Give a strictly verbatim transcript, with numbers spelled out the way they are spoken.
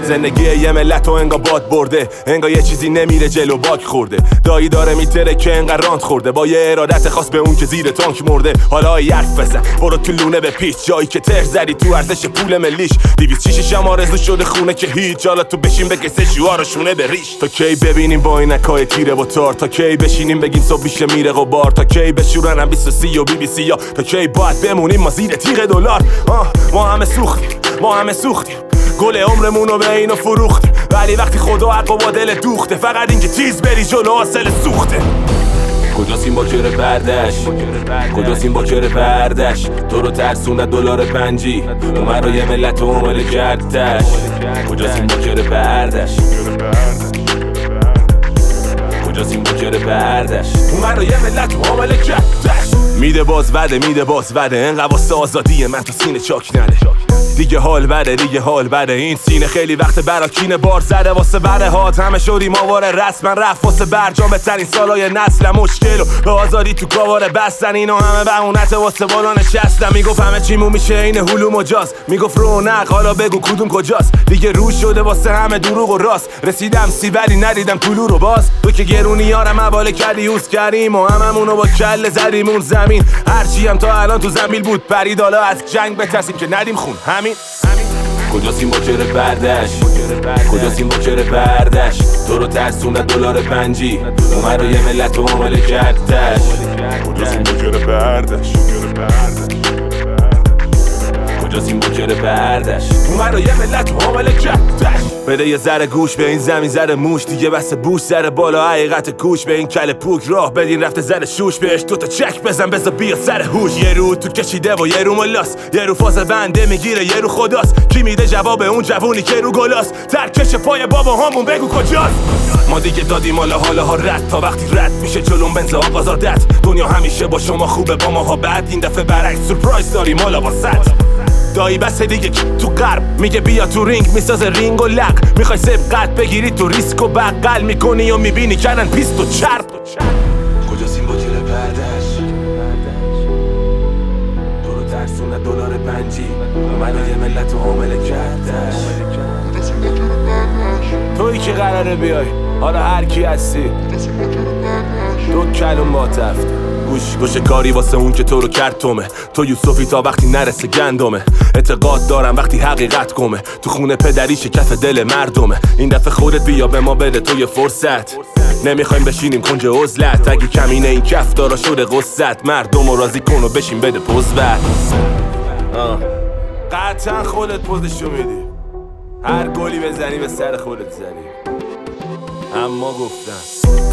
زندگی یه ملت و انگا باد برده، انگا یه چیزی نمیره جلو باک خورده. دایی داره میتره که انقدر رانت خورده، با یه ارادت خاص به اون که زیر تانک مرده. حالا یرف بزن برو تو لونه به پیچ، جایی که تر زدی تو ارزش پول ملیش. دیویست شیش شم آرزو شده خونه که هیچ، حالا تو بشین بکسه شوارشونه به ریش. تا کی ببینیم با اینکای تیره و تار، تا کی بشینیم بگیم صبح میشه میره غبار، تا کی بشورن هم بیست و سی و بی بی سی یا تا کی باید بمونیم ما زیر تیغ دلار. ما همه سوختیم، ما همه سوختیم، گل عمرمونو به اینو فروختیم، ولی وقتی خدا حق و با دل دوخته، فقط اینکه تیز بری جلو حاصل سوخته. کجاست این باکر بردش؟ کجاست این باکر بردش؟ تو رو ترسونده دلار پنجی، اومد رو یه ملت و عمل کردش. کجاست این باکر بردش؟ کجاست این باکر بردش؟ اومد رو یه ملت و عمل کردش. میده باز وده، میده باز وده، انقدر واسه آزادی من تو سینه چاک نده. دیگه حال بده، دیگه حال بده، این سینه خیلی وقت براکینه بار زده. واسه بره هات همه شدیم آواره، رسما رفت واسه برجام بهترین سالای نسل. مشکل و به آزادی تو کاواره بستن، اینو همه بهونت واسه بالا نشستم. میگفت همه چیمون میشه این هلو مجاز، میگفت رونق حالا بگو کدوم کجاست. دیگه روش شده واسه همه دروغ و راست، رسیدم سی ولی ندیدم طلوع رو باز. تو که گرونیارم حواله کردی یوز کردیم و هممونو با کله زدیمون زمین. هرچی هم تا الان تو زمین بود پرید، حالا از جنگ بترسیم که ندیم خون. همین کجاست این باکر بردش؟ کجاست این باکر بردش؟ تو رو ترسونده دلار پنجی، اومد رو یه ملت و عمل کردش. کجاست این باکر بردش؟ کجاست این باکر بردش؟ اومد رو یه ملت و عمل کردش. بده یه ذره گوش به این زمین ذره موش، دیگه بس بوش ذره بالا حقیقت کوش. به این کل پوک راه بدین رفته ذره شوش، بهش دوتا چک بزن بذار بیا سر هوش. یه رو تو کشیده و یه رو ملاس، یه رو فاز بنده میگیره یه رو خداست. کی میده جواب اون جوونی که رو گلاست؟ ترکش پای بابا همون بگو کجاست؟ ما دیگه دادیم حالا حالا ها رد، تا وقتی رد میشه جلوم بنز آغاز عادت. دنیا همیشه با شما خوبه با ماها بد، این دفعه برعکس سورپرایز داریم حالا واسط. دایی بسه دیگه تو غرب میگه بیا تو رینگ، میسازه رینگ و لق. میخوای سبقت بگیری تو ریسک و بغل میکنی و میبینی کردن پیست و چرب. کجاست این باکر بردش؟ تو رو ترسونه دلار پنجی، اومد یه ملت و حامله کردش. تویی که قراره بیای حالا هر کی هستی، دو کلم با تفت گوش گوش کاری واسه اون که تو رو کرد تومه. تو یوسفی تا وقتی نرسه گندمه، اعتقاد دارم وقتی حقیقت گمه. تو خونه پدریش کف دل مردمه. این دفعه خودت بیا به ما بده تو یه فرصت، نمیخوایم بشینیم کنج عزلت. اگه کمینه این کف دارا شده قصت، مردم رو راضی کن و بشین بده پوز بر. قطعا خودت پوزشو میدی، هر گلی بزنی به سر خودت زنی. اما گفتم